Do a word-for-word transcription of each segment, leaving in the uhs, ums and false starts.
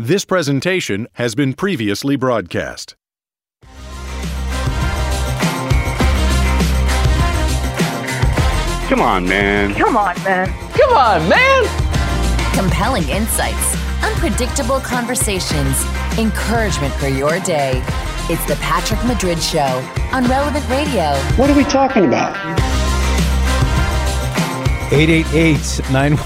This presentation has been previously broadcast. Come on, man. Come on, man. Come on, man. Compelling insights, unpredictable conversations, encouragement for your day. It's the Patrick Madrid Show on Relevant Radio. What are we talking about? eight eight eight nine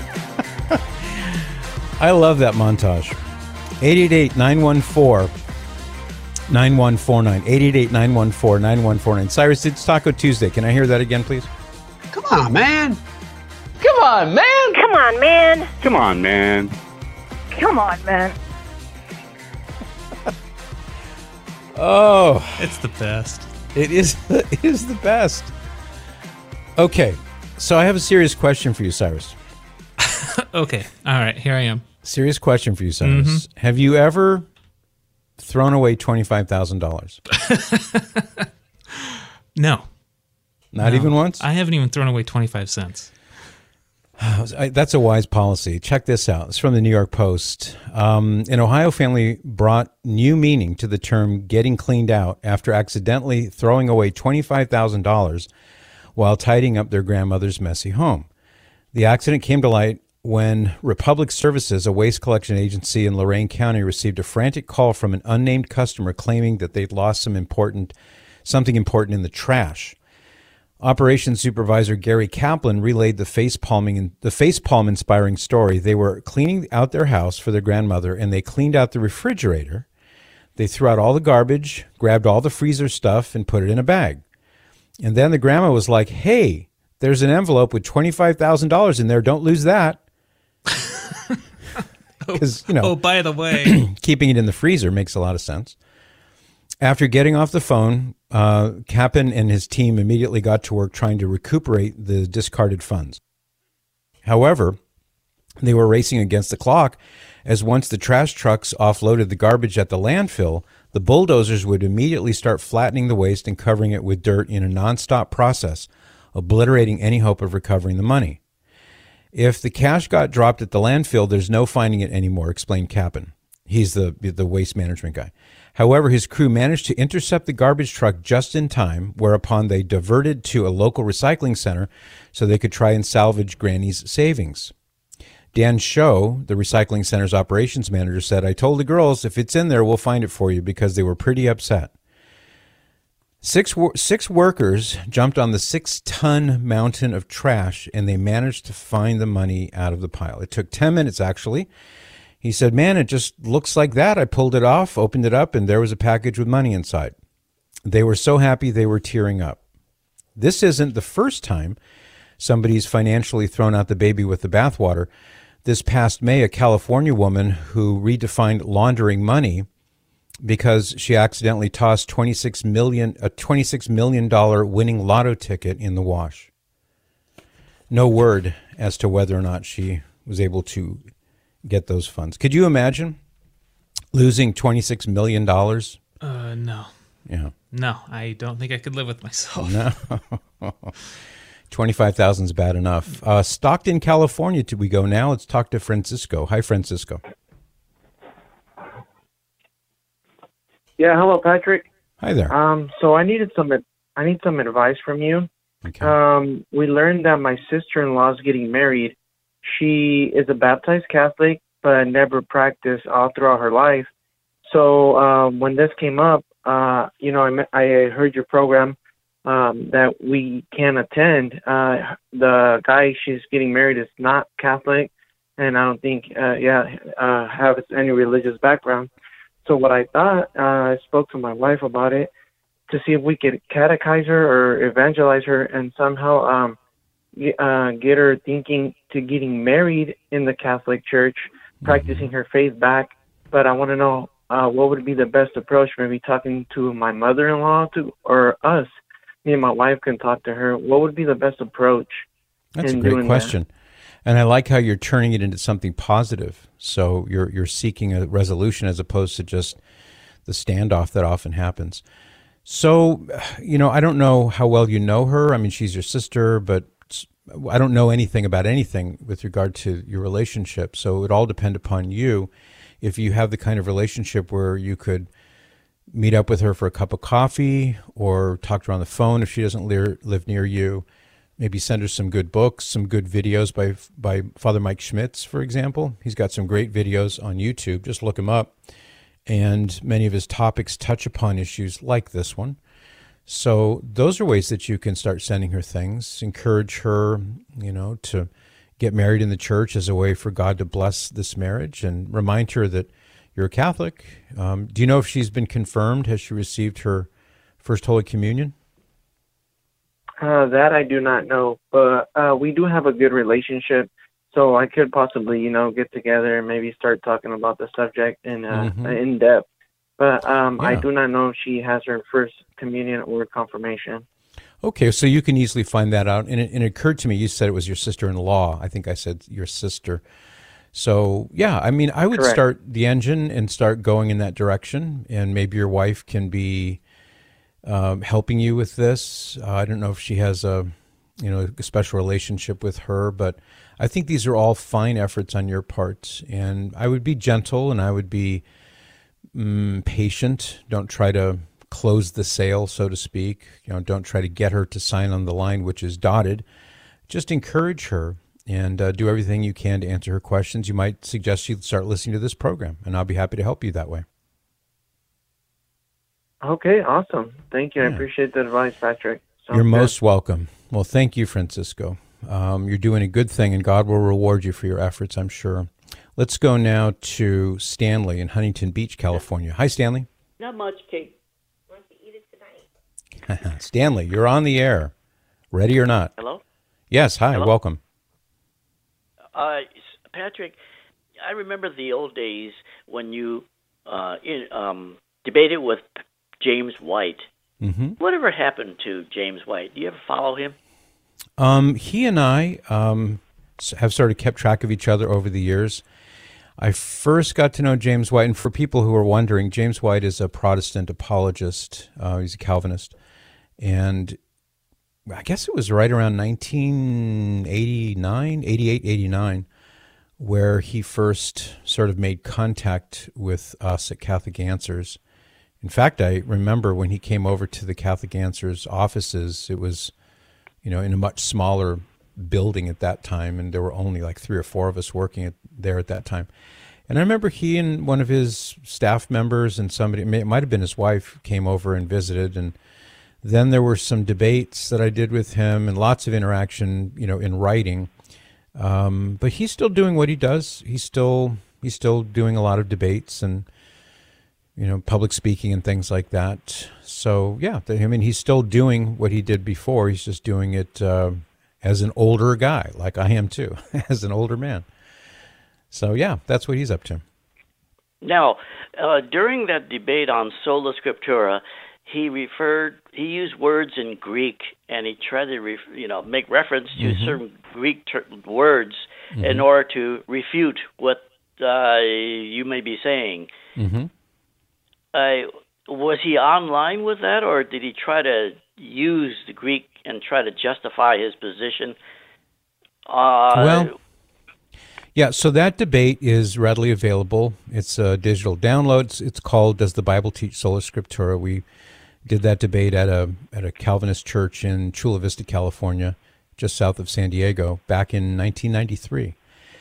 I love that montage. eight eight eight, nine one four, nine one four nine. eight eight eight, nine one four, nine one four nine. Cyrus, it's Taco Tuesday. Can I hear that again, please? Come on, man. Come on, man. Come on, man. Come on, man. Come on, man. Oh, It's the best. it is it is the best. Okay, so I have a serious question for you, Cyrus. Okay. All right. Here I am. Serious question for you, Cyrus. Have you ever thrown away twenty-five thousand dollars? No. Not No. even once? I haven't even thrown away twenty-five cents. I- That's a wise policy. Check this out. It's from the New York Post. Um, an Ohio family brought new meaning to the term getting cleaned out after accidentally throwing away twenty-five thousand dollars while tidying up their grandmother's messy home. The accident came to light when Republic Services, a waste collection agency in Lorain County, received a frantic call from an unnamed customer claiming that they'd lost some important, something important in the trash. Operations Supervisor Gary Kaplan relayed the face palming the face palm inspiring story. They were cleaning out their house for their grandmother, and they cleaned out the refrigerator. They threw out all the garbage, grabbed all the freezer stuff, and put it in a bag. And then the grandma was like, "Hey, there's an envelope with twenty-five thousand dollars in there. Don't lose that." Because, you know, Oh, by the way. keeping it in the freezer makes a lot of sense. After getting off the phone, uh, Kaplan and his team immediately got to work trying to recuperate the discarded funds. However, they were racing against the clock, as once the trash trucks offloaded the garbage at the landfill, the bulldozers would immediately start flattening the waste and covering it with dirt in a nonstop process, obliterating any hope of recovering the money. If the cash got dropped at the landfill, there's no finding it anymore, explained Kaplan. He's the the waste management guy. However, his crew managed to intercept the garbage truck just in time, whereupon they diverted to a local recycling center so they could try and salvage Granny's savings. Dan Show, the recycling center's operations manager, said, "I told the girls, if it's in there, we'll find it for you," because they were pretty upset. Six six workers jumped on the six-ton mountain of trash, and they managed to find the money out of the pile. It took ten minutes, actually. He said, "Man, it just looks like that. I pulled it off, opened it up, and there was a package with money inside." They were so happy they were tearing up. This isn't the first time somebody's financially thrown out the baby with the bathwater. This past May, a California woman who redefined laundering money because she accidentally tossed twenty-six million dollars, a twenty-six million dollars winning lotto ticket in the wash. No word as to whether or not she was able to get those funds. Could you imagine losing twenty-six million dollars? Uh, no. Yeah. No, I don't think I could live with myself. No. twenty-five thousand is bad enough. Uh, Stockton, California, do we go now? Let's talk to Francisco. Hi, Francisco. Yeah, hello, Patrick. Hi there. Um, so I needed some, I need some advice from you. Okay. Um, we learned that my sister-in-law is getting married. She is a baptized Catholic, but never practiced all throughout her life. So um, when this came up, uh, you know, I, me- I heard your program um, that we can attend. Uh, the guy she's getting married is not Catholic, and I don't think, uh, yeah, uh, have any religious background. So what I thought, uh, I spoke to my wife about it to see if we could catechize her or evangelize her and somehow um, get, uh, get her thinking to getting married in the Catholic Church, practicing her faith back. But I want to know uh, what would be the best approach, maybe talking to my mother-in-law to, or us. Me and my wife can talk to her. What would be the best approach? That's a in great doing question. that? And I like how you're turning it into something positive. So you're you're seeking a resolution as opposed to just the standoff that often happens. So, you know, I don't know how well you know her. I mean, she's your sister, but I don't know anything about anything with regard to your relationship. So it all depends upon you. if you have the kind of relationship where you could meet up with her for a cup of coffee or talk to her on the phone if she doesn't live, live near you, maybe send her some good books, some good videos by by Father Mike Schmitz, for example. He's got some great videos on YouTube. Just look him up. And many of his topics touch upon issues like this one. So those are ways that you can start sending her things. Encourage her, you know, to get married in the church as a way for God to bless this marriage, and remind her that you're a Catholic. Um, do you know if she's been confirmed? Has she received her First Holy Communion? Uh, that I do not know, but uh, we do have a good relationship, so I could possibly, you know, get together and maybe start talking about the subject in uh, Mm-hmm. in depth. But um, I Yeah. do not know if she has her first communion or confirmation. Okay, so you can easily find that out. And it, and it occurred to me, you said it was your sister-in-law. I think I said your sister. So, yeah, I mean, I would Correct. start the engine and start going in that direction. And maybe your wife can be um, helping you with this. Uh, I don't know if she has a, you know, a special relationship with her, but I think these are all fine efforts on your part. And I would be gentle, and I would be mm, patient. Don't try to close the sale, so to speak. You know, don't try to get her to sign on the line which is dotted. Just encourage her and uh, do everything you can to answer her questions. You might suggest she start listening to this program, and I'll be happy to help you that way. Okay, awesome. Thank you. I Yeah. appreciate the advice, Patrick. Sounds You're good. most welcome. Well, thank you, Francisco. Um, you're doing a good thing, and God will reward you for your efforts, I'm sure. Let's go now to Stanley in Huntington Beach, California. Hi, Stanley. Not much, Kate. Stanley, you're on the air. Ready or not? Hello? Yes, hi, Hello? welcome. Uh, Patrick, I remember the old days when you uh, in, um, debated with James White. Mm-hmm. Whatever happened to James White? Do you ever follow him? Um, he and I um, s- have sort of kept track of each other over the years. I first got to know James White, and for people who are wondering, James White is a Protestant apologist. Uh, he's a Calvinist. And I guess it was right around nineteen eighty-nine, eighty-eight, eighty-nine, where he first sort of made contact with us at Catholic Answers. In fact, I remember when he came over to the Catholic Answers offices, it was, you know, in a much smaller building at that time, and there were only like three or four of us working at, there at that time. And I remember he and one of his staff members and somebody, it might have been his wife, came over and visited. And then there were some debates that I did with him and lots of interaction, you know, in writing. Um, but he's still doing what he does. He's still he's still doing a lot of debates and, you know, public speaking and things like that. So, yeah, I mean, he's still doing what he did before. He's just doing it uh, as an older guy, like I am too, as an older man. So, yeah, that's what he's up to. Now, uh, during that debate on Sola Scriptura, he referred, he used words in Greek, and he tried to, ref, you know, make reference to Mm-hmm. certain Greek ter- words Mm-hmm. in order to refute what uh, you may be saying. Mm-hmm. Uh, was he online with that, or did he try to use the Greek and try to justify his position? Uh, Well, yeah, so that debate is readily available. It's a digital download. It's, it's called Does the Bible Teach Sola Scriptura? We did that debate at a at a Calvinist church in Chula Vista, California, just south of San Diego, back in nineteen ninety-three.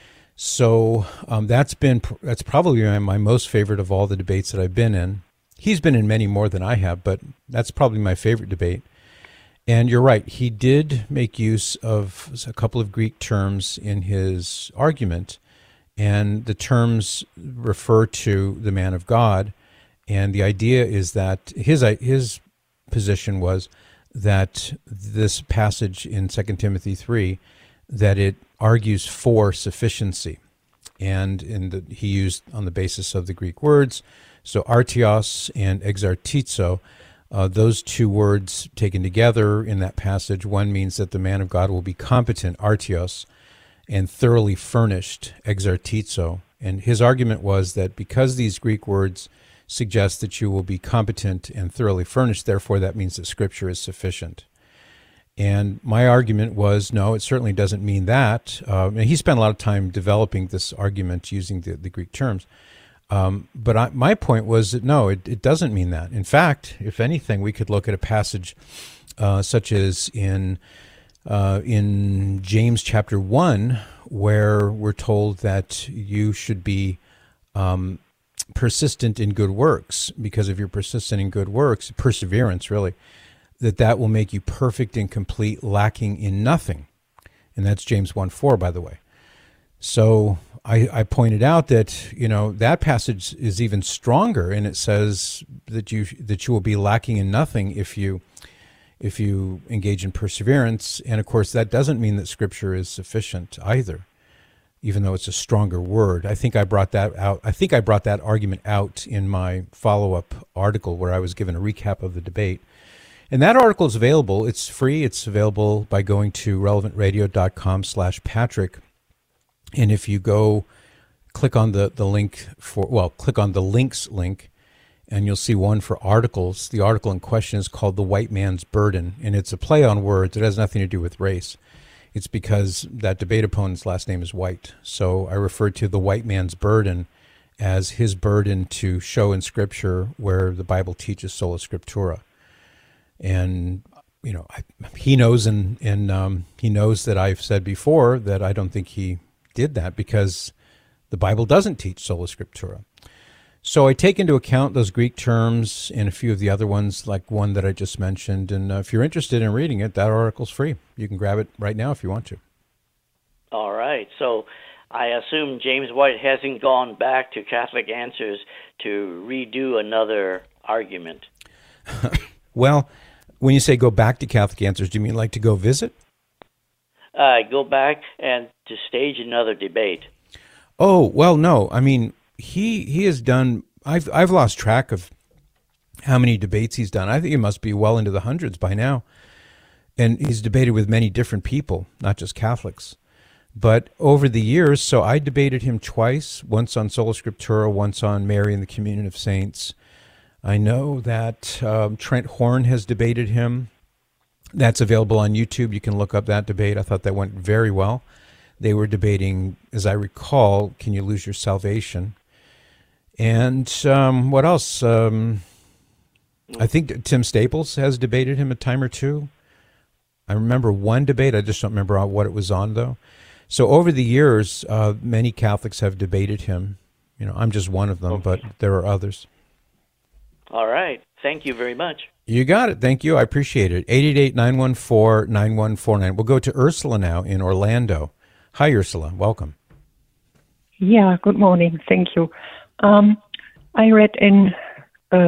So um, that's been that's probably my, my most favorite of all the debates that I've been in. He's been in many more than I have, but that's probably my favorite debate. And you're right, he did make use of a couple of Greek terms in his argument, and the terms refer to the man of God. And the idea is that his his position was that this passage in Second Timothy three, that it argues for sufficiency. And in the, he used on the basis of the Greek words, so artios and exartizo, uh, those two words taken together in that passage, one means that the man of God will be competent, artios, and thoroughly furnished, exartizo. And his argument was that because these Greek words suggest that you will be competent and thoroughly furnished, therefore that means that Scripture is sufficient. And my argument was, no, it certainly doesn't mean that. Uh, and he spent a lot of time developing this argument using the, the Greek terms. Um, but I, my point was that no, it, it doesn't mean that. In fact, if anything, we could look at a passage uh, such as in uh, in James chapter one, where we're told that you should be um, persistent in good works, because if you're persistent in good works, perseverance really, that that will make you perfect and complete, lacking in nothing. And that's James one four, by the way. So I, I pointed out that, you know, that passage is even stronger, and it says that you that you will be lacking in nothing if you if you engage in perseverance. And of course, that doesn't mean that Scripture is sufficient either, even though it's a stronger word. I think I brought that out. I think I brought that argument out in my follow-up article where I was given a recap of the debate. And that article is available. It's free. It's available by going to relevant radio dot com slash Patrick. And if you go click on the, the link for, well, click on the links link, and you'll see one for articles. The article in question is called The White Man's Burden, and it's a play on words. It has nothing to do with race. It's because that debate opponent's last name is White. So I referred to the white man's burden as his burden to show in Scripture where the Bible teaches sola scriptura. And, you know, I, he knows, and, and um, he knows that I've said before that I don't think he did that because the Bible doesn't teach sola scriptura. So I take into account those Greek terms and a few of the other ones, like one that I just mentioned. And uh, if you're interested in reading it, that article's free. You can grab it right now if you want to. All right. So I assume James White hasn't gone back to Catholic Answers to redo another argument. Well, when you say go back to Catholic Answers, do you mean like to go visit? Uh, go back and to stage another debate. Oh, well, no. I mean, he he has done, I've I've lost track of how many debates he's done. I think it must be well into the hundreds by now. And he's debated with many different people, not just Catholics. But over the years, so I debated him twice, once on Sola Scriptura, once on Mary and the Communion of Saints. I know that um, Trent Horn has debated him. That's available on YouTube. You can look up that debate. I thought that went very well. They were debating, as I recall, Can You Lose Your Salvation? And um, what else? Um, I think Tim Staples has debated him a time or two. I remember one debate. I just don't remember what it was on, though. So over the years, uh, many Catholics have debated him. You know, I'm just one of them, but there are others. All right. Thank you very much. You got it. Thank you. I appreciate it. eight eight eight, nine one four, nine one four nine. We'll go to Ursula now in Orlando. Hi, Ursula. Welcome. Yeah, good morning. Thank you. Um, I read in uh,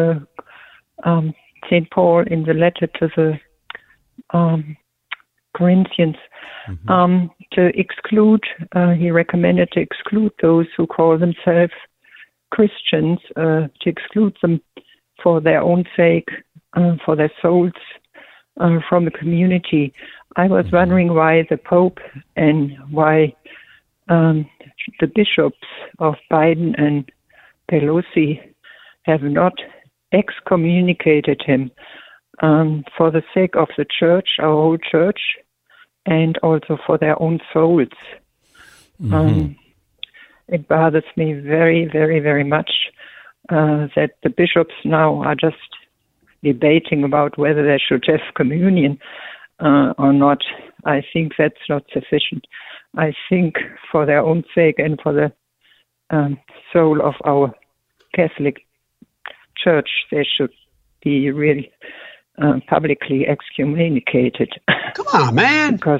um, Saint Paul in the letter to the um, Corinthians mm-hmm. um, to exclude, uh, he recommended to exclude those who call themselves Christians, uh, to exclude them for their own sake, uh, for their souls, uh, from the community. I was mm-hmm. wondering why the Pope and why um, the bishops of Biden and Pelosi have not excommunicated him um, for the sake of the church, our whole church, and also for their own souls. Mm-hmm. Um, it bothers me very, very, very much uh, that the bishops now are just debating about whether they should have communion uh, or not. I think that's not sufficient. I think for their own sake and for the um, soul of our Catholic Church, they should be really uh, publicly excommunicated. Come on, man! Because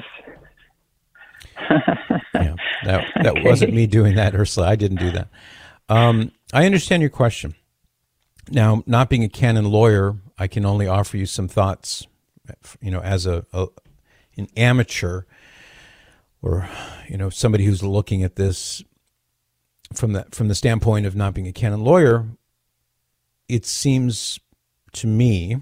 yeah, that that okay. wasn't me doing that, Ursula. I didn't do that. Um, I understand your question. Now, not being a canon lawyer, I can only offer you some thoughts. You know, as a, a an amateur, or you know, somebody who's looking at this from the from the standpoint of not being a canon lawyer, it seems to me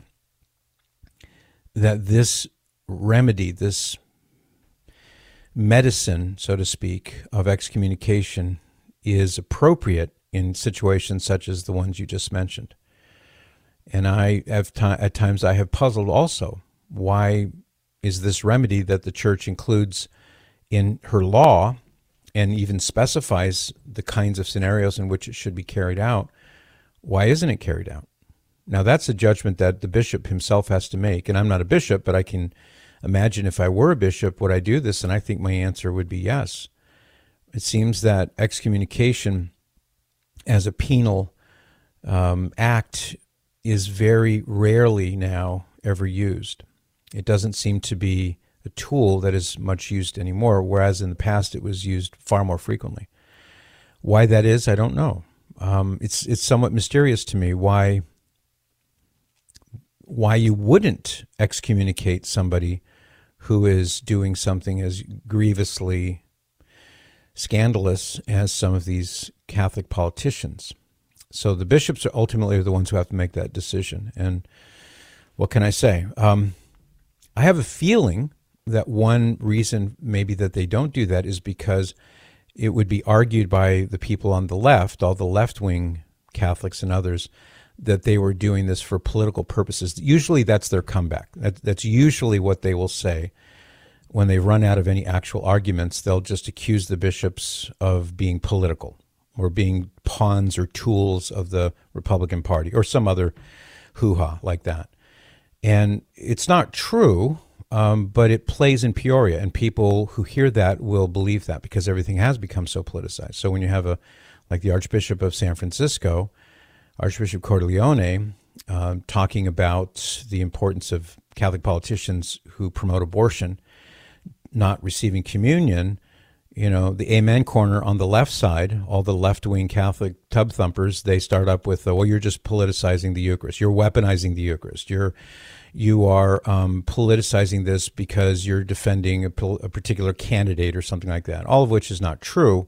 that this remedy, this medicine, so to speak, of excommunication is appropriate in situations such as the ones you just mentioned. And I have t- at times I have puzzled also, why is this remedy that the church includes in her law and even specifies the kinds of scenarios in which it should be carried out, why isn't it carried out? Now, that's a judgment that the bishop himself has to make. And I'm not a bishop, but I can imagine if I were a bishop, would I do this? And I think my answer would be yes. It seems that excommunication as a penal um, act is very rarely now ever used. It doesn't seem to be a tool that is much used anymore, whereas in the past it was used far more frequently. Why that is, I don't know. Um, it's it's somewhat mysterious to me why why you wouldn't excommunicate somebody who is doing something as grievously scandalous as some of these Catholic politicians. So the bishops are ultimately the ones who have to make that decision. And what can I say? Um, I have a feeling that one reason maybe that they don't do that is because it would be argued by the people on the left, all the left-wing Catholics and others, that they were doing this for political purposes. Usually that's their comeback. That, that's usually what they will say. When they run out of any actual arguments, they'll just accuse the bishops of being political or being pawns or tools of the Republican Party or some other hoo-ha like that. And it's not true, um, but it plays in Peoria, and people who hear that will believe that because everything has become so politicized. So when you have a, like the Archbishop of San Francisco, Archbishop Cordileone, uh, talking about the importance of Catholic politicians who promote abortion not receiving communion, you know, the Amen corner on the left side, all the left-wing Catholic tub thumpers, they start up with, well, you're just politicizing the Eucharist. You're weaponizing the Eucharist. You're, you are um, politicizing this because you're defending a, a particular candidate or something like that, all of which is not true,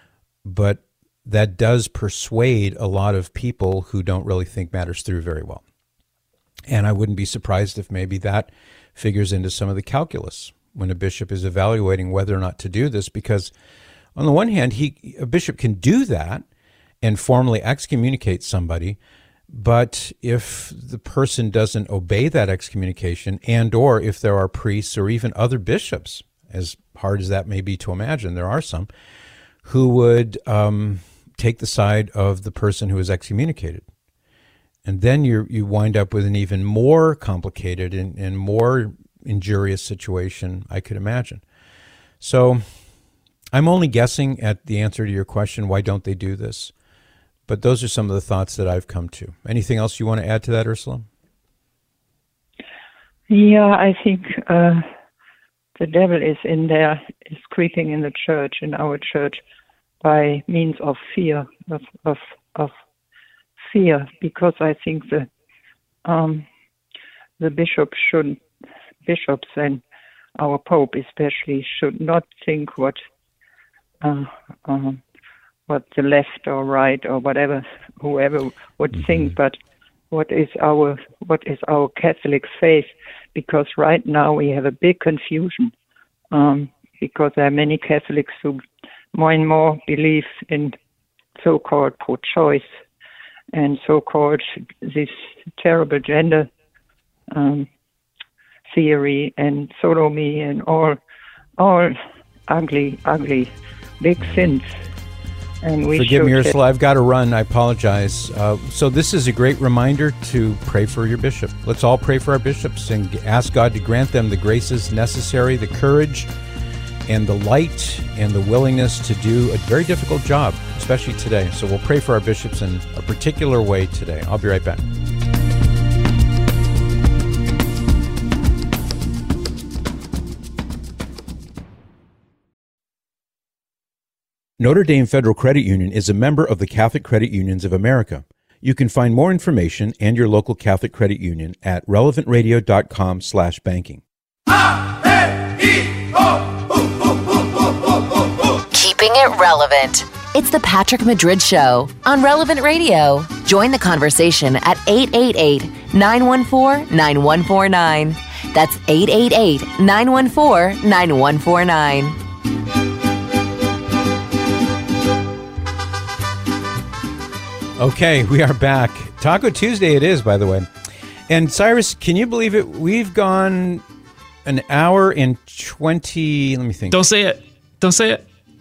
but that does persuade a lot of people who don't really think matters through very well. And I wouldn't be surprised if maybe that figures into some of the calculus when a bishop is evaluating whether or not to do this, because on the one hand, he a bishop can do that and formally excommunicate somebody, but if the person doesn't obey that excommunication, and or if there are priests or even other bishops, as hard as that may be to imagine, there are some, who would um, take the side of the person who is excommunicated. And then you you wind up with an even more complicated and, and more injurious situation I could imagine. So I'm only guessing at the answer to your question, why don't they do this? But those are some of the thoughts that I've come to. Anything else you want to add to that, Ursula? Yeah, I think uh, the devil is in there, is creeping in the church, in our church, by means of fear, of of, of fear, because I think the um, the bishop should bishops and our Pope especially should not think what uh, uh, what the left or right or whatever whoever would mm-hmm. think, but what is our what is our Catholic faith? Because right now we have a big confusion um, because there are many Catholics who more and more believe in so-called pro-choice and so-called this terrible gender um, theory and sodomy and all all ugly, ugly, big sins. And we Forgive me, should Ursula, I've got to run. I apologize. Uh, so this is a great reminder to pray for your bishop. Let's all pray for our bishops and ask God to grant them the graces necessary, the courage and the light and the willingness to do a very difficult job, especially today. So we'll pray for our bishops in a particular way today. I'll be right back. Notre Dame Federal Credit Union is a member of the Catholic Credit Unions of America. You can find more information and your local Catholic Credit Union at relevant radio dot com slash banking. Keeping it relevant. It's the Patrick Madrid Show on Relevant Radio. Join the conversation at eight eight eight, nine one four, nine one four nine. That's eight eight eight, nine one four, nine one four nine. Okay, we are back. Taco Tuesday it is, by the way. And Cyrus, can you believe it? We've gone an hour and twenty, let me think. Don't say it. Don't say it.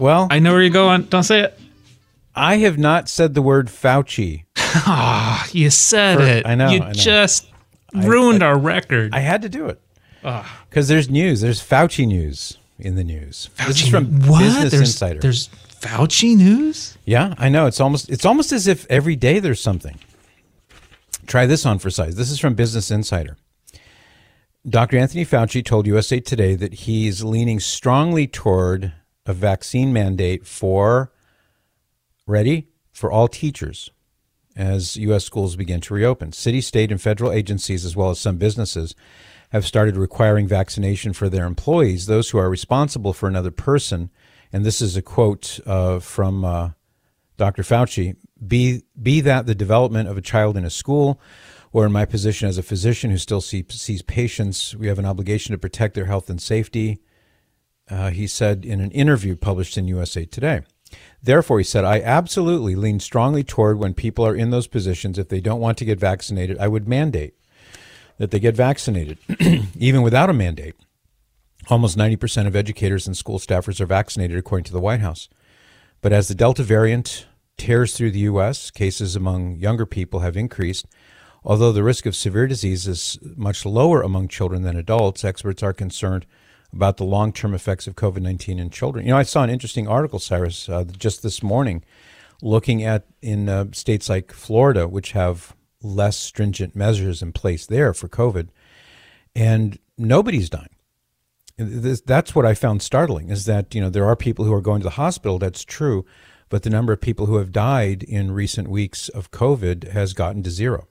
Well, I know where you're going. Don't say it. I have not said the word Fauci. Ah, you said For- it. I know, You I know. just I- ruined I- our record. I had to do it. Ah. Because there's news. There's Fauci news in the news. This is Fauci- from what? Business there's, Insider. There's Fauci news? Yeah, I know. It's almost it's almost as if every day there's something. Try this on for size. This is from Business Insider. Doctor Anthony Fauci told U S A Today that he's leaning strongly toward a vaccine mandate for, ready, for all teachers as U S schools begin to reopen. City, state, and federal agencies, as well as some businesses, have started requiring vaccination for their employees, those who are responsible for another person. And this is a quote uh, from uh, Doctor Fauci, be, be that the development of a child in a school, or in my position as a physician who still see, sees patients, we have an obligation to protect their health and safety, uh, he said in an interview published in U S A Today. Therefore, he said, I absolutely lean strongly toward when people are in those positions, if they don't want to get vaccinated, I would mandate that they get vaccinated, even without a mandate. Almost ninety percent of educators and school staffers are vaccinated, according to the White House. But as the Delta variant tears through the U S, cases among younger people have increased. Although the risk of severe disease is much lower among children than adults, experts are concerned about the long-term effects of COVID nineteen in children. You know, I saw an interesting article, Cyrus, uh, just this morning, looking at in uh, states like Florida, which have less stringent measures in place there for COVID, and nobody's dying. This, that's what I found startling, is that, you know, there are people who are going to the hospital, that's true, but the number of people who have died in recent weeks of COVID has gotten to zero.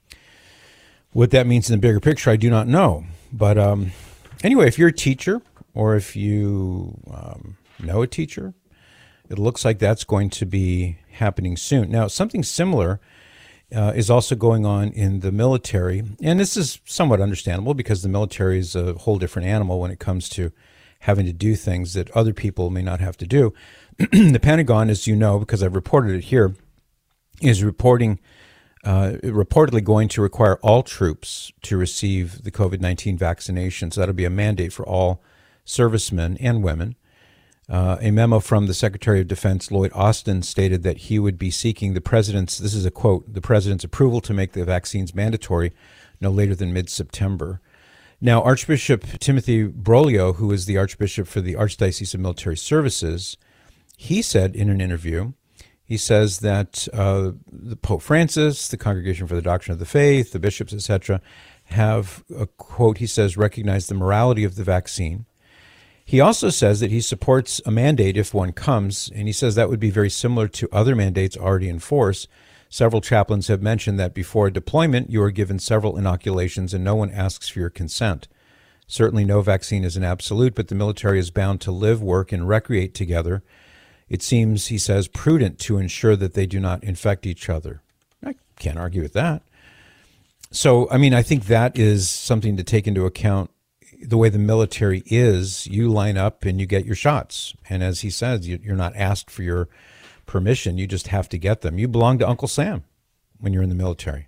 What that means in the bigger picture, I do not know. But um, anyway, if you're a teacher, or if you um, know a teacher, it looks like that's going to be happening soon. Now, something similar uh, is also going on in the military, and this is somewhat understandable because the military is a whole different animal when it comes to having to do things that other people may not have to do. The Pentagon, as you know, because I've reported it here, is reporting uh, reportedly going to require all troops to receive the COVID nineteen vaccination. So that'll be a mandate for all servicemen and women. Uh, a memo from the Secretary of Defense, Lloyd Austin, stated that he would be seeking the president's, this is a quote, the president's approval to make the vaccines mandatory no later than mid-September. Now, Archbishop Timothy Broglio, who is the Archbishop for the Archdiocese of Military Services, he said in an interview, he says that uh, the Pope Francis, the Congregation for the Doctrine of the Faith, the bishops, et cetera, have, a quote, he says, recognized the morality of the vaccine. He also says that he supports a mandate if one comes, and he says that would be very similar to other mandates already in force. Several chaplains have mentioned that before a deployment, you are given several inoculations and no one asks for your consent. Certainly no vaccine is an absolute, but the military is bound to live, work, and recreate together. It seems, he says, prudent to ensure that they do not infect each other. I can't argue with that. So, I mean, I think that is something to take into account. The way the military is, you line up and you get your shots. And as he says, you're not asked for your permission. You just have to get them. You belong to Uncle Sam when you're in the military.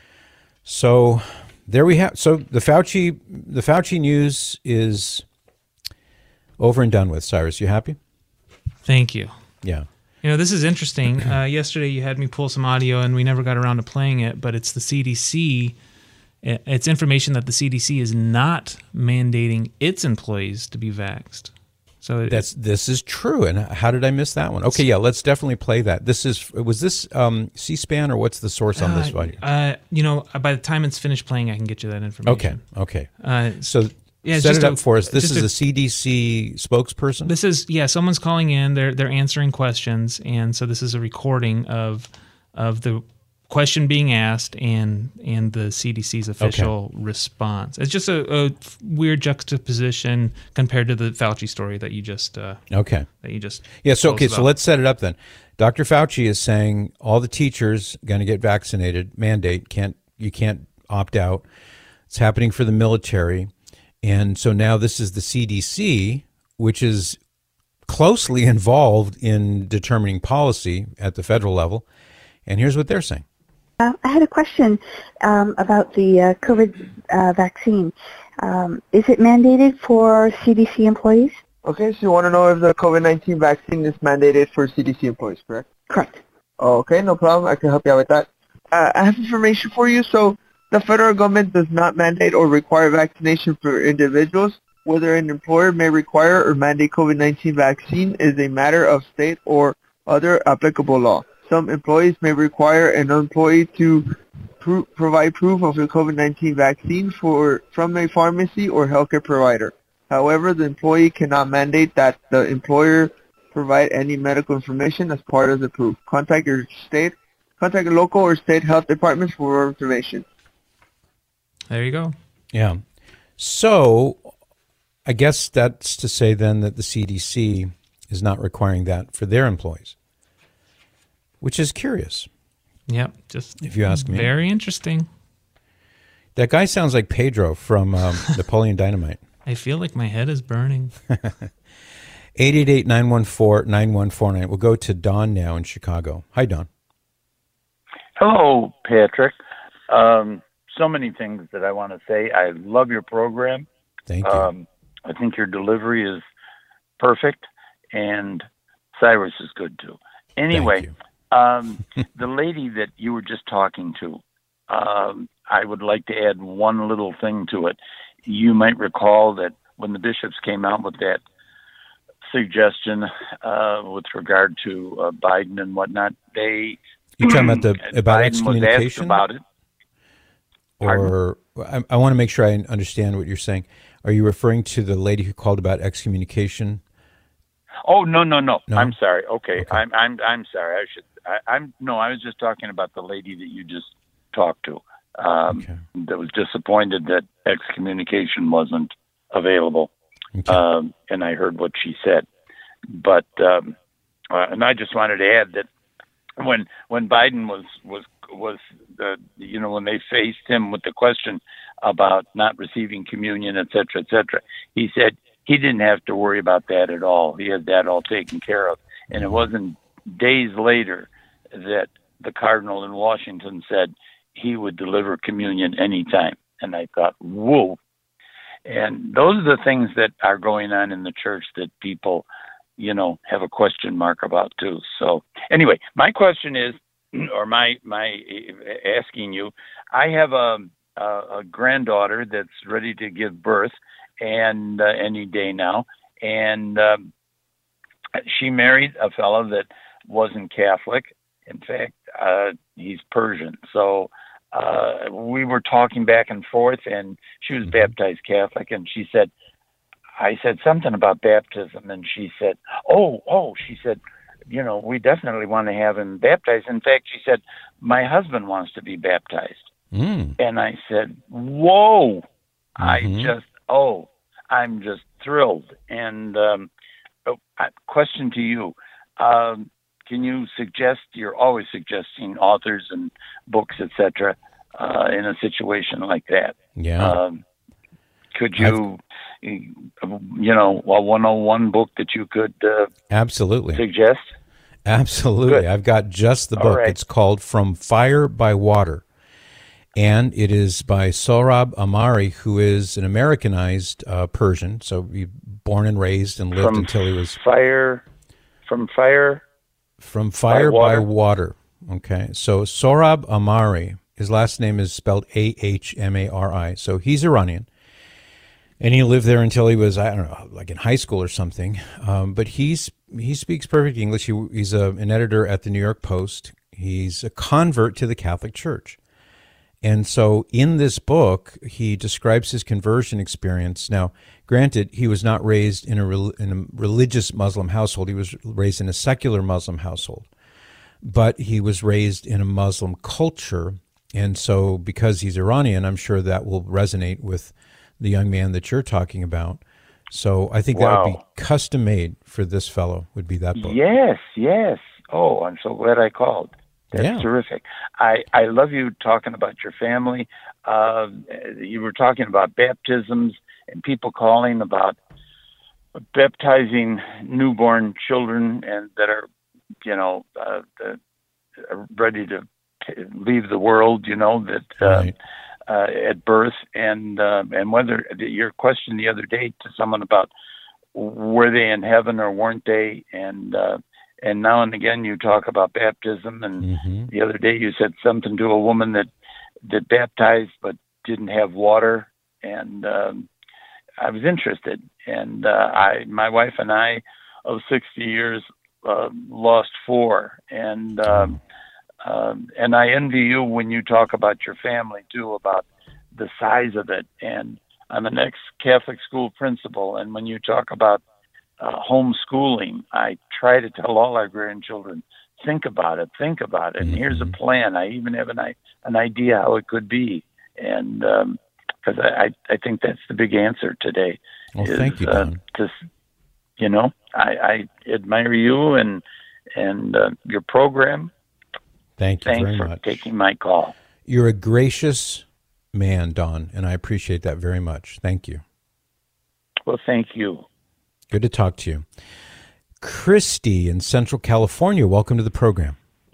So there we have. So the Fauci, the Fauci news is over and done with. Cyrus, you happy? Thank you. Yeah. You know, this is interesting. Uh, yesterday you had me pull some audio and we never got around to playing it, but it's the C D C. It's information that the C D C is not mandating its employees to be vaxxed. So it, that's this is true. And how did I miss that one? Okay, yeah, let's definitely play that. This is was this um, C-SPAN or what's the source on this one? Uh, uh, you know, by the time it's finished playing, I can get you that information. Okay, okay. Uh, so yeah, set it up a, for us. This is a, a C D C spokesperson? This is, yeah, someone's calling in. They're they're answering questions. And so this is a recording of of the question being asked and and the C D C's official okay. response. It's just a, a weird juxtaposition compared to the Fauci story that you just uh, okay that you just yeah. So okay, about. so let's set it up then. Doctor Fauci is saying all the teachers going to get vaccinated. Mandate can't you can't opt out. It's happening for the military, and so now this is the C D C, which is closely involved in determining policy at the federal level. And here's what they're saying. Uh, I had a question um, about the uh, COVID uh, vaccine. Um, is it mandated for C D C employees? Okay, so you want to know if the COVID nineteen vaccine is mandated for C D C employees, correct? Correct. Okay, no problem. I can help you out with that. Uh, I have information for you. So the federal government does not mandate or require vaccination for individuals. Whether an employer may require or mandate COVID nineteen vaccine is a matter of state or other applicable law. Some employees may require an employee to pro- provide proof of a COVID nineteen vaccine for from a pharmacy or healthcare provider. However, the employee cannot mandate that the employer provide any medical information as part of the proof. Contact your state, contact your local or state health departments for more information. There you go. Yeah. So I guess that's to say then that the C D C is not requiring that for their employees, which is curious. Yep. Just if you ask me. Very interesting. That guy sounds like Pedro from um, Napoleon Dynamite. I feel like my head is burning. eight eight eight, nine one four, nine one four nine. We'll go to Don now in Chicago. Hi, Don. Hello, Patrick. Um, so many things that I want to say. I love your program. Thank you. Um, I think your delivery is perfect, and Cyrus is good too. Anyway, um, the lady that you were just talking to, um, I would like to add one little thing to it. You might recall that when the bishops came out with that suggestion uh, with regard to uh, Biden and whatnot, they you talking about the about Biden excommunication was asked about it. Or I, I want to make sure I understand what you're saying. Are you referring to the lady who called about excommunication? Oh no no no! No? I'm sorry. Okay, okay. I'm I'm I'm sorry. I should. I, I'm no. I was just talking about the lady that you just talked to. Um, okay. That was disappointed that excommunication wasn't available, okay. um, and I heard what she said. But um, uh, and I just wanted to add that when when Biden was was was uh, you know when they faced him with the question about not receiving communion, et cetera, et cetera, he said he didn't have to worry about that at all. He had that all taken care of. And it wasn't days later that the cardinal in Washington said he would deliver communion anytime. And I thought, whoa. And those are the things that are going on in the church that people, you know, have a question mark about too. So anyway, my question is, or my, my asking you, I have a, a, a granddaughter that's ready to give birth, and uh, any day now. And um, she married a fellow that wasn't Catholic. In fact, uh, he's Persian. So uh, we were talking back and forth, and she was baptized Catholic. And she said, I said something about baptism, and she said, oh, oh, she said, you know, we definitely want to have him baptized. In fact, she said, my husband wants to be baptized. Mm. And I said, whoa, mm-hmm. I just, oh, I'm just thrilled. And um, a question to you, um, can you suggest, you're always suggesting authors and books, et cetera, uh, in a situation like that. Yeah. Um, could you, I've... you know, a one oh one book that you could uh, absolutely suggest? Absolutely. Good. I've got just the All book. right. It's called From Fire by Water. And it is by Sohrab Ahmari, who is an Americanized uh, Persian. So he born and raised and lived from until he was fire. From fire. From Fire by water. by Water. Okay. So Sohrab Ahmari, his last name is spelled A H M A R I. So he's Iranian. And he lived there until he was, I don't know, like in high school or something. Um, but he's he speaks perfect English. He, he's a, an editor at the New York Post. He's a convert to the Catholic Church. And so in this book, he describes his conversion experience. Now, granted, he was not raised in a, in a religious Muslim household. He was raised in a secular Muslim household. But he was raised in a Muslim culture. And so because he's Iranian, I'm sure that will resonate with the young man that you're talking about. So I think Wow. that would be custom made for this fellow, would be that book. Yes, yes. Oh, I'm so glad I called. That's Yeah. terrific. I, I love you talking about your family. Uh, you were talking about baptisms and people calling about baptizing newborn children and that are, you know, uh, that are ready to t- leave the world, you know, that uh, Right. uh, at birth. And, uh, and whether your question the other day to someone about were they in heaven or weren't they? And uh, and now and again you talk about baptism. And mm-hmm. the other day you said something to a woman that that baptized but didn't have water, and um, I was interested. And uh, I, my wife and I, of sixty years, uh, lost four, and um, um, and I envy you when you talk about your family too, about the size of it. And I'm an ex-Catholic school principal, and when you talk about uh, homeschooling, I try to tell all our grandchildren, think about it, think about it. And here's a plan. I even have an an idea how it could be, and because um, I, I I think that's the big answer today. Well, is, thank you, Don. Uh, to, you know, I, I admire you and and uh, your program. Thank you Thanks very for much. taking my call. You're a gracious man, Don, and I appreciate that very much. Thank you. Well, thank you. Good to talk to you. Christy in Central California, welcome to the program.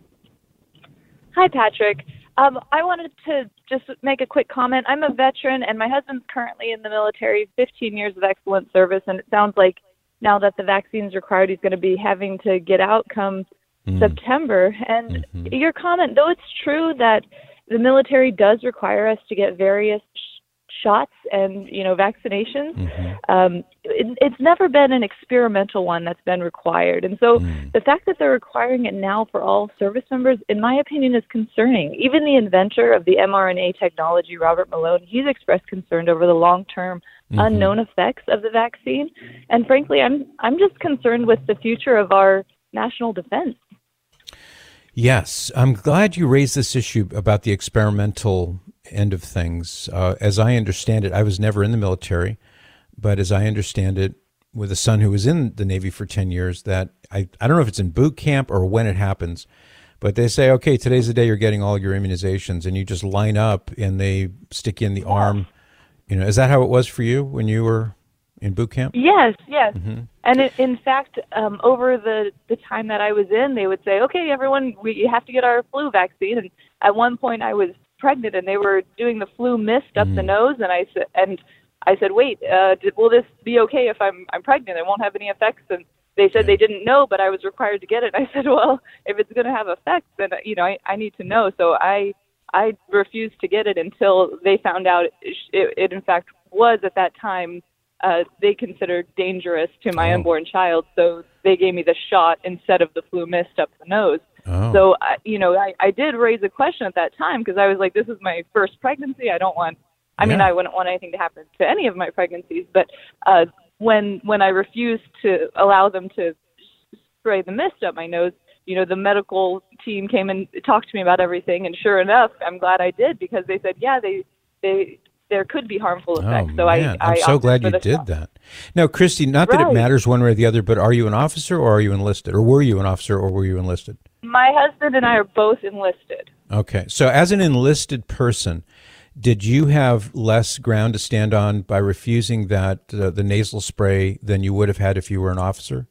Hi, Patrick. Um, I wanted to just make a quick comment. I'm a veteran, and my husband's currently in the military, fifteen years of excellent service, and it sounds like now that the vaccine's required, he's going to be having to get out come mm. September. And mm-hmm. your comment, though it's true that the military does require us to get various sh- shots and, you know, vaccinations, mm-hmm. um, it, it's never been an experimental one that's been required. And so mm. the fact that they're requiring it now for all service members, in my opinion, is concerning. Even the inventor of the mRNA technology, Robert Malone, he's expressed concern over the long-term mm-hmm. unknown effects of the vaccine. And frankly, I'm I'm just concerned with the future of our national defense. Yes, I'm glad you raised this issue about the experimental end of things. Uh, as I understand it, I was never in the military, but as I understand it, with a son who was in the Navy for ten years, that I, I don't know if it's in boot camp or when it happens, but they say, okay, today's the day you're getting all your immunizations, and you just line up and they stick you in the yeah. arm. You know, is that how it was for you when you were in boot camp? Yes, yes. Mm-hmm. And it, in fact, um, over the, the time that I was in, they would say, okay, everyone, we have to get our flu vaccine. And at one point I was pregnant and they were doing the flu mist up mm. the nose. And I said, and I said, wait, uh, did, will this be okay if I'm, I'm pregnant? It won't have any effects. And they said yeah. they didn't know, but I was required to get it. And I said, well, if it's going to have effects, then, you know, I, I need to know. So I, I refused to get it until they found out it, it, it in fact was at that time Uh, they considered dangerous to my oh. unborn child, so they gave me the shot instead of the flu mist up the nose. Oh. So, I, you know, I, I did raise a question at that time because I was like, this is my first pregnancy. I don't want, I yeah. mean, I wouldn't want anything to happen to any of my pregnancies. But uh, when when I refused to allow them to spray the mist up my nose, you know, the medical team came and talked to me about everything. And sure enough, I'm glad I did because they said, yeah, they they. there could be harmful effects. Oh, so man. I, I I'm so glad you did shot. that. Now, Christy, not right. that it matters one way or the other, but are you an officer or are you enlisted? Or were you an officer or were you enlisted? My husband and I are both enlisted. Okay. So as an enlisted person, did you have less ground to stand on by refusing that uh, the nasal spray than you would have had if you were an officer?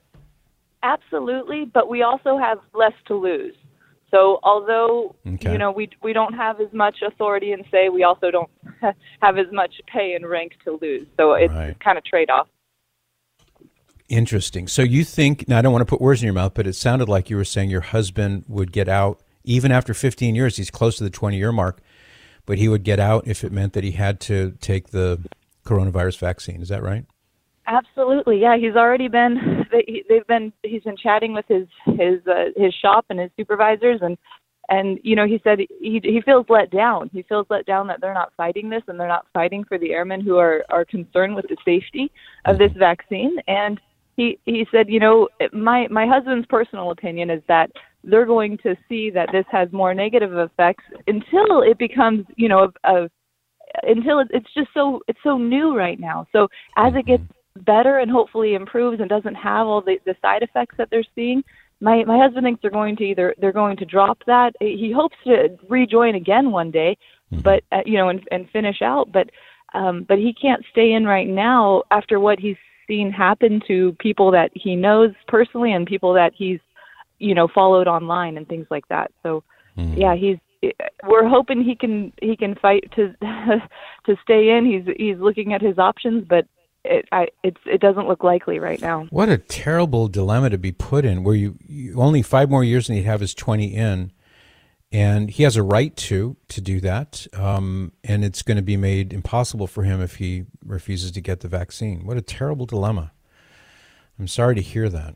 Absolutely, but we also have less to lose. So although, okay. you know, we we don't have as much authority and say, we also don't have as much pay and rank to lose. So it's right. kind of trade-off. Interesting. So you think, now I don't want to put words in your mouth, but it sounded like you were saying your husband would get out, even after fifteen years, he's close to the twenty-year mark, but he would get out if it meant that he had to take the coronavirus vaccine. Is that right? Absolutely, yeah. He's already been. They, they've been. He's been chatting with his his uh, his shop and his supervisors, and and you know he said he he feels let down. He feels let down that they're not fighting this, and they're not fighting for the airmen who are are concerned with the safety of this vaccine. And he he said, you know, my my husband's personal opinion is that they're going to see that this has more negative effects until it becomes, you know, a, a until it's just so it's so new right now. So as it gets better and hopefully improves and doesn't have all the, the side effects that they're seeing, my my husband thinks they're going to either they're going to drop that. He hopes to rejoin again one day, mm-hmm. but uh, you know, and, and finish out. But um, but he can't stay in right now after what he's seen happen to people that he knows personally and people that he's you know followed online and things like that. So mm-hmm. yeah, he's. We're hoping he can he can fight to to stay in. He's he's looking at his options, but it I, it's it doesn't look likely right now. What a terrible dilemma to be put in, where you, you only five more years and he'd have his twenty in, and he has a right to to do that, um, and it's going to be made impossible for him if he refuses to get the vaccine. What a terrible dilemma. I'm sorry to hear that.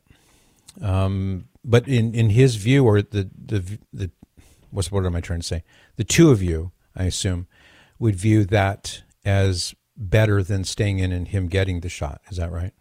Um, but in, in his view, or the, the, the, what's, what am I trying to say? The two of you, I assume, would view that as better than staying in and him getting the shot. Is that right?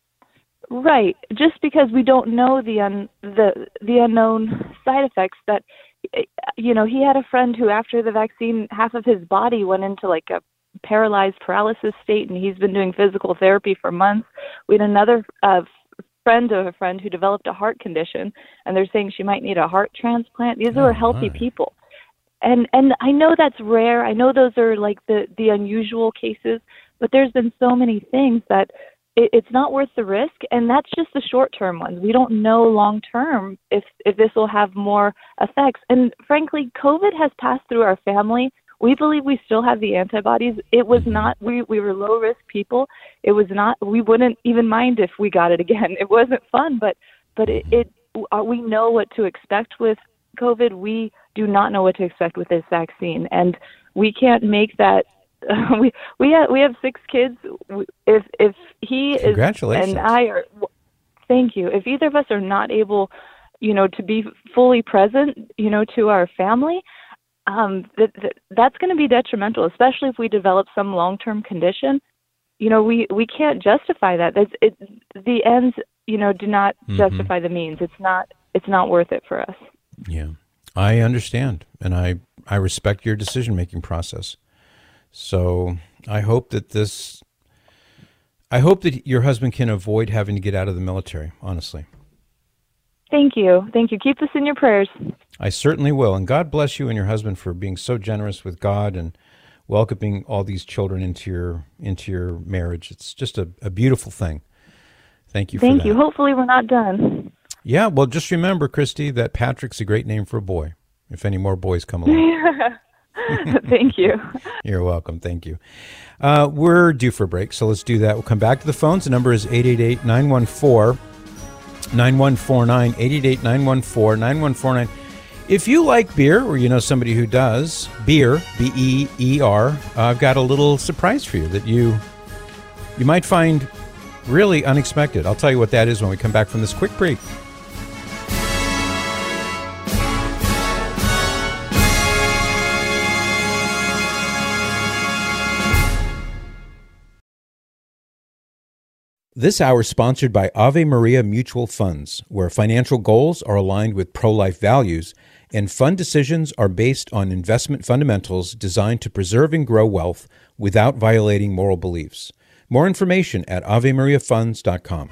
Right. Just because we don't know the un, the the unknown side effects that, you know, he had a friend who after the vaccine, half of his body went into like a paralyzed paralysis state, and he's been doing physical therapy for months. We had another uh, friend of a friend who developed a heart condition, and they're saying she might need a heart transplant. These oh, are healthy my. people. And and I know that's rare. I know those are like the, the unusual cases, but there's been so many things that it, it's not worth the risk, and that's just the short-term ones. We don't know long-term if, if this will have more effects. And frankly, COVID has passed through our family. We believe we still have the antibodies. It was not, we, we were low-risk people. It was not, we wouldn't even mind if we got it again. It wasn't fun, but, but it, it uh, we know what to expect with COVID. We do not know what to expect with this vaccine, and we can't make that. Uh, we we have we have six kids. If if he is and I are, thank you. If either of us are not able, you know, to be fully present, you know, to our family, um, that, that that's going to be detrimental, especially if we develop some long-term condition. You know, we, we can't justify that. That's it. The ends, you know, do not Mm-hmm. justify the means. It's not it's not worth it for us. Yeah, I understand, and I, I respect your decision-making process. So I hope that this, I hope that your husband can avoid having to get out of the military, honestly. Thank you. Thank you. Keep this in your prayers. I certainly will, and God bless you and your husband for being so generous with God and welcoming all these children into your into your marriage. It's just a, a beautiful thing. Thank you for Thank that. you. Hopefully we're not done. Yeah, well, just remember, Christy, that Patrick's a great name for a boy, if any more boys come along. Thank you. You're welcome. Thank you. Uh, we're due for a break, so let's do that. We'll come back to the phones. The number is eight eight eight, nine one four, nine one four nine, eight eight eight, nine one four, nine one four nine. If you like beer, or you know somebody who does, beer, B E E R, uh, I've got a little surprise for you that you you might find really unexpected. I'll tell you what that is when we come back from this quick break. This hour is sponsored by Ave Maria Mutual Funds, where financial goals are aligned with pro-life values and fund decisions are based on investment fundamentals designed to preserve and grow wealth without violating moral beliefs. More information at ave maria funds dot com.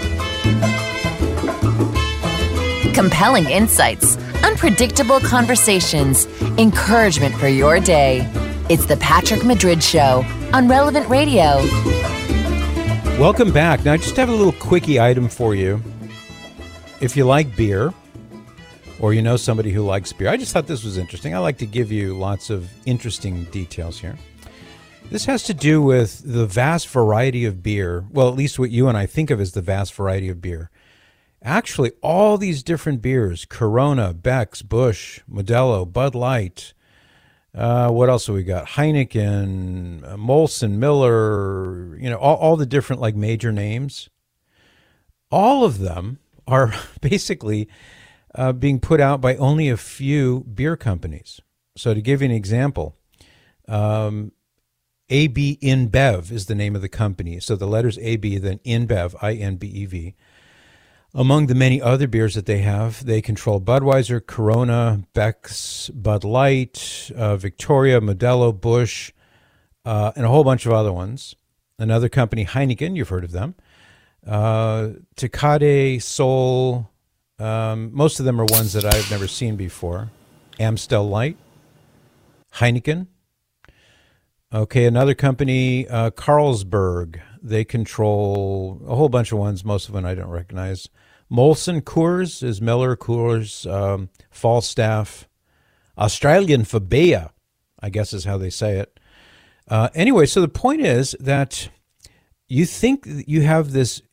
Compelling insights, unpredictable conversations, encouragement for your day. It's the Patrick Madrid Show on Relevant Radio. Welcome back. Now, I just have a little quickie item for you. If you like beer, or you know somebody who likes beer, I just thought this was interesting. I like to give you lots of interesting details here. This has to do with the vast variety of beer, well, at least what you and I think of as the vast variety of beer. Actually, all these different beers, Corona, Beck's, Busch, Modelo, Bud Light, Uh, what else have we got? Heineken, uh, Molson, Miller, you know, all, all the different like major names. All of them are basically uh, being put out by only a few beer companies. So to give you an example, um, A B InBev is the name of the company. So the letters A B, then InBev, I N B E V. Among the many other beers that they have, they control Budweiser, Corona, Beck's, Bud Light, uh, Victoria, Modelo, Busch, uh, and a whole bunch of other ones. Another company, Heineken, you've heard of them. Uh, Tecate, Sol, um, most of them are ones that I've never seen before. Amstel Light, Heineken. Okay, another company, uh, Carlsberg. They control a whole bunch of ones, most of them I don't recognize. Molson, Coors is Miller, Coors, um, Falstaff, Australian Fabia, I guess is how they say it. Uh, anyway, so the point is that you think that you have this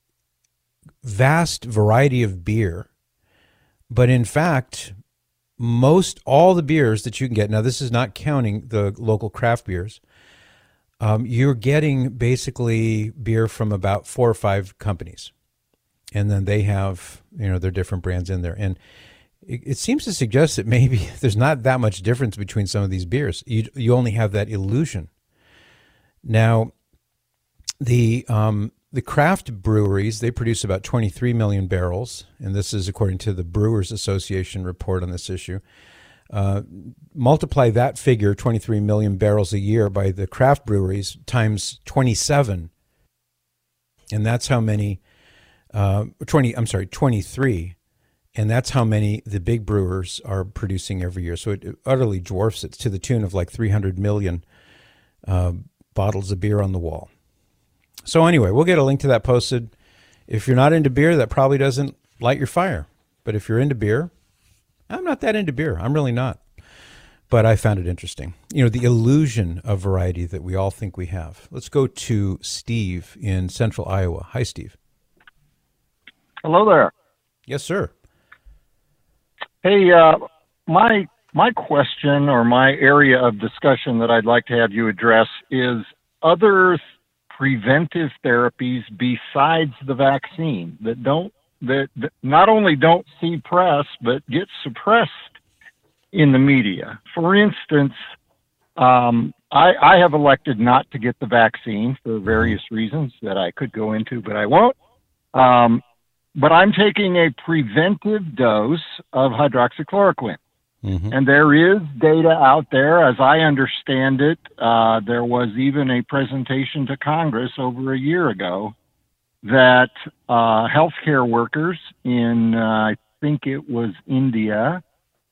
vast variety of beer, but in fact, most all the beers that you can get, now this is not counting the local craft beers, um, you're getting basically beer from about four or five companies. And then they have, you know, their different brands in there. And it, it seems to suggest that maybe there's not that much difference between some of these beers. You, you only have that illusion. Now, the um, the craft breweries, they produce about twenty-three million barrels, and this is according to the Brewers Association report on this issue. Uh, multiply that figure, twenty-three million barrels a year, by the craft breweries times twenty-seven, and that's how many, uh, twenty, I'm sorry, twenty-three, and that's how many the big brewers are producing every year. So it utterly dwarfs it to the tune of like three hundred million uh, bottles of beer on the wall. So anyway, we'll get a link to that posted. If you're not into beer, that probably doesn't light your fire. But if you're into beer, I'm not that into beer. I'm really not. But I found it interesting. You know, the illusion of variety that we all think we have. Let's go to Steve in central Iowa. Hi, Steve. Hello there. Yes, sir. Hey, uh, my my question or my area of discussion that I'd like to have you address is other preventive therapies besides the vaccine that don't that, that not only don't see press but get suppressed in the media. For instance, um, I, I have elected not to get the vaccine for various reasons that I could go into, but I won't. Um, but I'm taking a preventive dose of hydroxychloroquine. Mm-hmm. And there is data out there, as I understand it. Uh, there was even a presentation to Congress over a year ago that uh, healthcare workers in, uh, I think it was India,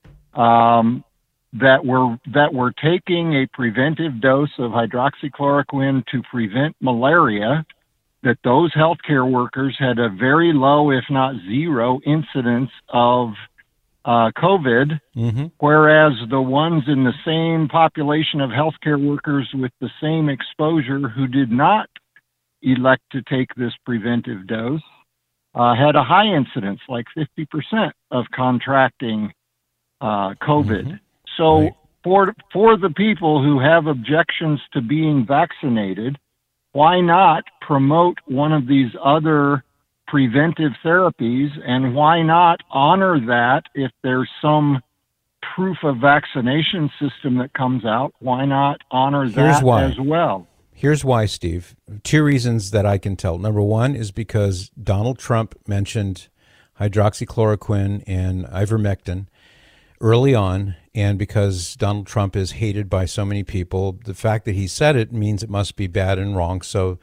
um, that were that were taking a preventive dose of hydroxychloroquine to prevent malaria, that those healthcare workers had a very low, if not zero, incidence of Uh, COVID, mm-hmm. whereas the ones in the same population of healthcare workers with the same exposure who did not elect to take this preventive dose uh, had a high incidence, like fifty percent of contracting uh, COVID. Mm-hmm. So right. for for the people who have objections to being vaccinated, why not promote one of these other preventive therapies, and why not honor that if there's some proof of vaccination system that comes out? Why not honor that as well? Here's why, Steve. Two reasons that I can tell. Number one is because Donald Trump mentioned hydroxychloroquine and ivermectin early on, and because Donald Trump is hated by so many people, the fact that he said it means it must be bad and wrong. So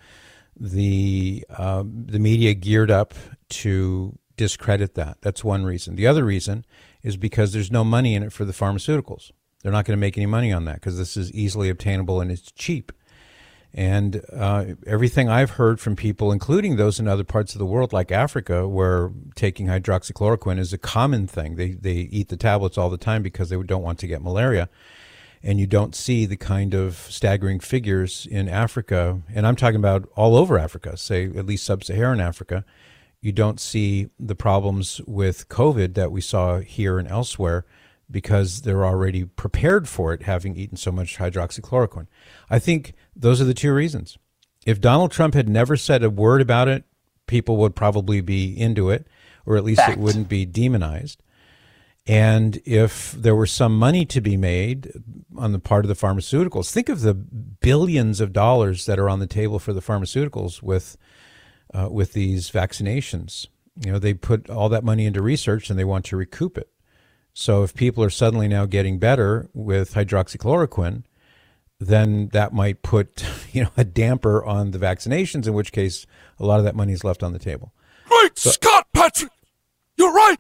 the uh, the media geared up to discredit that. That's one reason. The other reason is because there's no money in it for the pharmaceuticals. They're not going to make any money on that because this is easily obtainable and it's cheap. And uh, everything I've heard from people, including those in other parts of the world like Africa, where taking hydroxychloroquine is a common thing. They, they eat the tablets all the time because they don't want to get malaria. And you don't see the kind of staggering figures in Africa, and I'm talking about all over Africa, say at least sub-Saharan Africa. You don't see the problems with COVID that we saw here and elsewhere because they're already prepared for it, having eaten so much hydroxychloroquine. I think those are the two reasons. If Donald Trump had never said a word about it, people would probably be into it, or at least Fact. It wouldn't be demonized. And if there were some money to be made on the part of the pharmaceuticals, think of the billions of dollars that are on the table for the pharmaceuticals with uh, with these vaccinations. You know, they put all that money into research and they want to recoup it. So if people are suddenly now getting better with hydroxychloroquine, then that might put, you know, a damper on the vaccinations, in which case a lot of that money is left on the table. Right, so, Scott Patrick, you're right.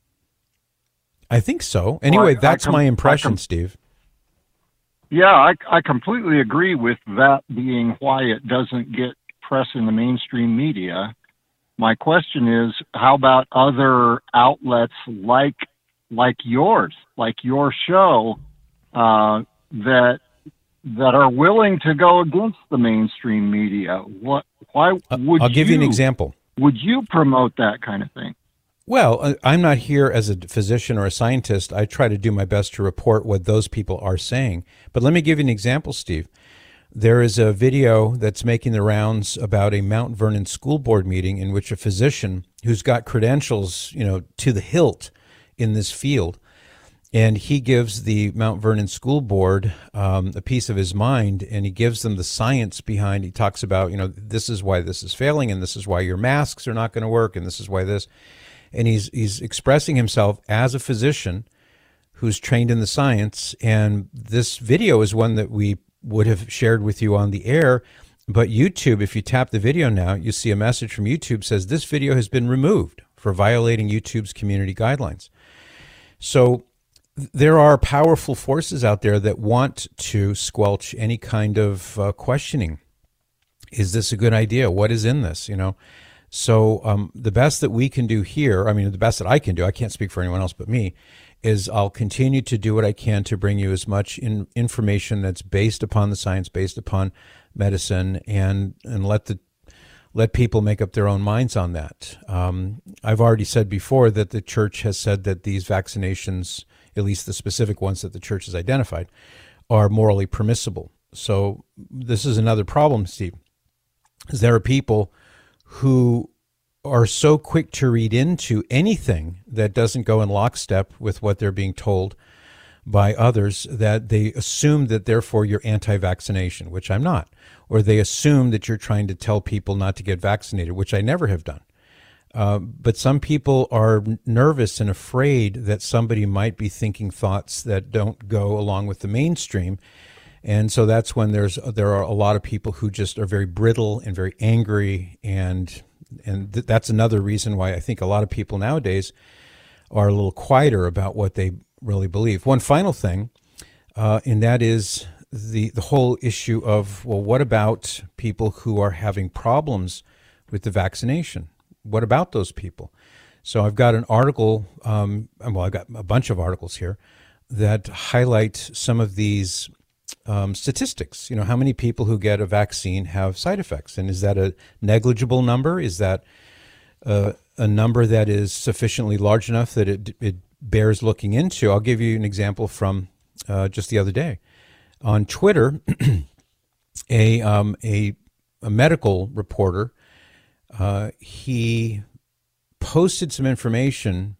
I think so. Anyway, well, that's com- my impression, com- Steve. Yeah, I, I completely agree with that being why it doesn't get press in the mainstream media. My question is, how about other outlets like like yours, like your show, uh, that that are willing to go against the mainstream media. What? Why would I'll give you, you an example. Would you promote that kind of thing? Well, I'm not here as a physician or a scientist. I try to do my best to report what those people are saying. But let me give you an example, Steve. There is a video that's making the rounds about a Mount Vernon school board meeting in which a physician who's got credentials, you know, to the hilt in this field, and he gives the Mount Vernon school board um, a piece of his mind, and he gives them the science behind. He talks about, you know, this is why this is failing, and this is why your masks are not going to work, and this is why this. And he's he's expressing himself as a physician who's trained in the science. And this video is one that we would have shared with you on the air. But YouTube, if you tap the video now, you see a message from YouTube says this video has been removed for violating YouTube's community guidelines. So there are powerful forces out there that want to squelch any kind of uh, questioning. Is this a good idea? What is in this? You know, so um, the best that we can do here, I mean, the best that I can do, I can't speak for anyone else but me, is I'll continue to do what I can to bring you as much in, information that's based upon the science, based upon medicine, and and let the let people make up their own minds on that. Um, I've already said before that the church has said that these vaccinations, at least the specific ones that the church has identified, are morally permissible. So this is another problem, Steve, is there are people who are so quick to read into anything that doesn't go in lockstep with what they're being told by others that they assume that therefore you're anti-vaccination, which I'm not, or they assume that you're trying to tell people not to get vaccinated, which I never have done. Uh, but some people are nervous and afraid that somebody might be thinking thoughts that don't go along with the mainstream. And so that's when there's there are a lot of people who just are very brittle and very angry, and and th- that's another reason why I think a lot of people nowadays are a little quieter about what they really believe. One final thing, uh, and that is the the whole issue of, well, what about people who are having problems with the vaccination? What about those people? So I've got an article, um, well, I've got a bunch of articles here that highlight some of these um, statistics. You know, how many people who get a vaccine have side effects? And is that a negligible number? Is that uh, a number that is sufficiently large enough that it, it bears looking into? I'll give you an example from uh, just the other day. On Twitter, a, um, a, a medical reporter, uh, he posted some information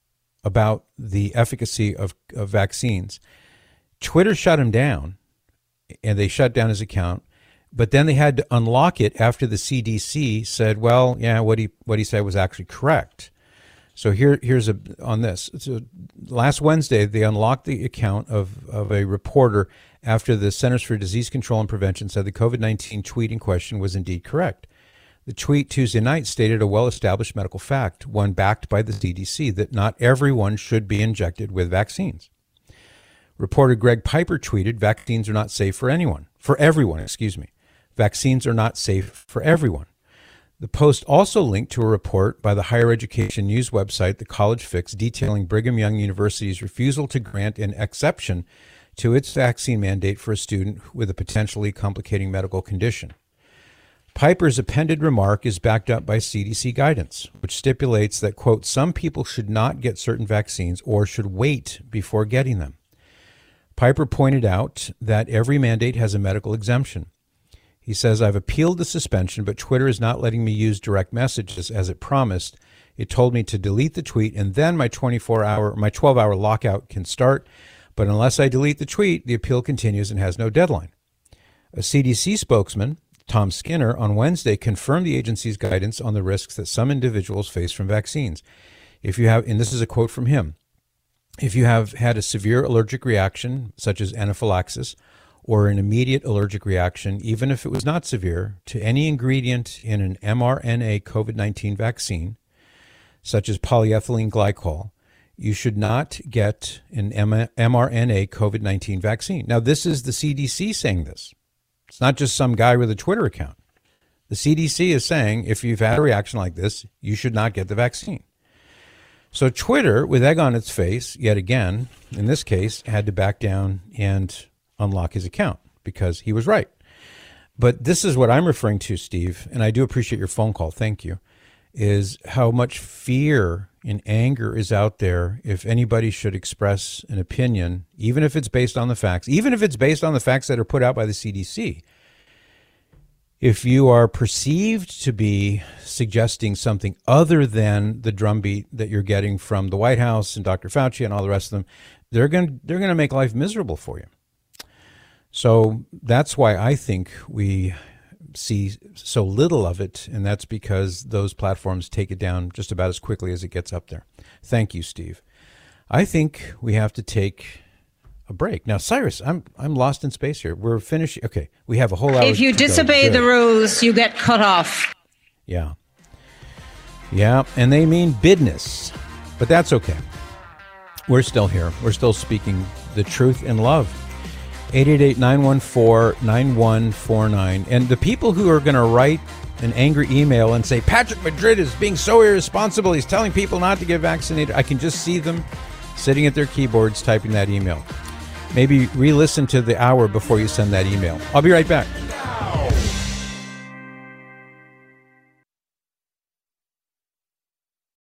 about the efficacy of, of vaccines. Twitter shut him down, and they shut down his account. But then they had to unlock it after the C D C said, well, yeah, what he what he said was actually correct. So here here's a on this. So last Wednesday, they unlocked the account of, of a reporter after the Centers for Disease Control and Prevention said the COVID nineteen tweet in question was indeed correct. The tweet Tuesday night stated a well-established medical fact, one backed by the C D C, that not everyone should be injected with vaccines. Reporter Greg Piper tweeted, vaccines are not safe for anyone, for everyone, excuse me. Vaccines are not safe for everyone. The post also linked to a report by the higher education news website, The College Fix, detailing Brigham Young University's refusal to grant an exception to its vaccine mandate for a student with a potentially complicating medical condition. Piper's appended remark is backed up by C D C guidance, which stipulates that, quote, some people should not get certain vaccines or should wait before getting them. Piper pointed out that every mandate has a medical exemption. He says, I've appealed the suspension, but Twitter is not letting me use direct messages as it promised. It told me to delete the tweet, and then my twenty-four hour, my twelve hour lockout can start. But unless I delete the tweet, the appeal continues and has no deadline. A C D C spokesman, Tom Skinner, on Wednesday confirmed the agency's guidance on the risks that some individuals face from vaccines. If you have, and this is a quote from him, if you have had a severe allergic reaction, such as anaphylaxis, or an immediate allergic reaction, even if it was not severe, to any ingredient in an mRNA COVID nineteen vaccine, such as polyethylene glycol, you should not get an mRNA COVID nineteen vaccine. Now, this is the C D C saying this. It's not just some guy with a Twitter account. The C D C is saying if you've had a reaction like this, you should not get the vaccine. So Twitter, with egg on its face, yet again, in this case, had to back down and unlock his account. because he was right. But this is what I'm referring to, Steve, and I do appreciate your phone call. Thank you. Is how much fear and anger is out there if anybody should express an opinion, even if it's based on the facts, even if it's based on the facts that are put out by the C D C. If you are perceived to be suggesting something other than the drumbeat that you're getting from the White House and Doctor Fauci and all the rest of them, they're going they're going to make life miserable for you. So that's why I think we see so little of it, and that's because those platforms take it down just about as quickly as it gets up there. Thank you, Steve. I think we have to take a break. Now, Cyrus, I'm I'm lost in space here. We're finishing. Okay, we have a whole hour. If you disobey the rules, you get cut off. Yeah. Yeah, and they mean business, but that's okay. We're still here. We're still speaking the truth in love. eight eight eight, nine one four, nine one four nine. And the people who are going to write an angry email and say, Patrick Madrid is being so irresponsible, he's telling people not to get vaccinated, I can just see them sitting at their keyboards typing that email. Maybe re-listen to the hour before you send that email. I'll be right back.